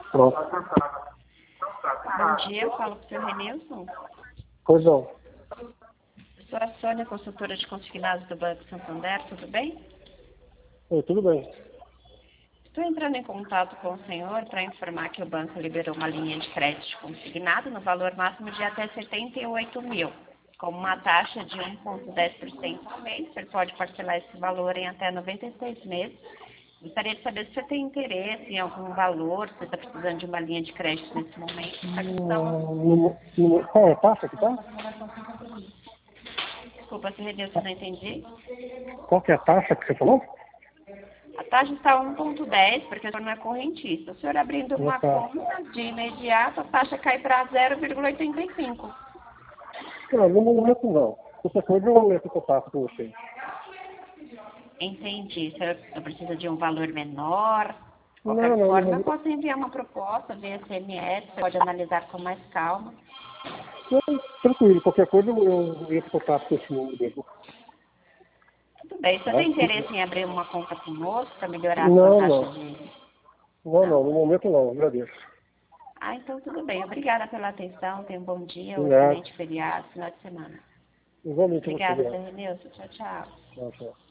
Pronto. Bom dia, eu falo com o seu Renilson. Pois não. Sou a Sônia, consultora de consignados do Banco Santander, tudo bem? Oi, tudo bem. Estou entrando em contato com o senhor para informar que o banco liberou uma linha de crédito consignado no valor máximo de até 78 mil, com uma taxa de 1,10% ao mês. Você pode parcelar esse valor em até 96 meses. Gostaria de saber se você tem interesse em algum valor, se você está precisando de uma linha de crédito nesse momento. Qual é a taxa que tá? Desculpa, se Renilson, não entendi. Qual que é a taxa que você falou? A taxa está 1,10, porque o senhor não é correntista. O senhor abrindo uma conta, de imediato, a taxa cai para 0,85. Não, no momento não. Qualquer coisa eu entro em contato com vocês. Entendi. O senhor precisa de um valor menor? De qualquer Não, forma, eu posso enviar uma proposta via SMS, você pode analisar com mais calma. não, tranquilo, qualquer coisa eu entro em contato com esse número mesmo. Tudo bem. Você tem interesse em abrir uma conta conosco para melhorar a sua Não, taxa não. de... Não, no momento não, agradeço. Ah, então tudo bem. Obrigada pela atenção. Tenha um bom dia, um Obrigado. excelente feriado, final de semana. Igualmente você, Obrigada, obrigado. seu Renilson. Tchau, tchau. Tchau, tchau.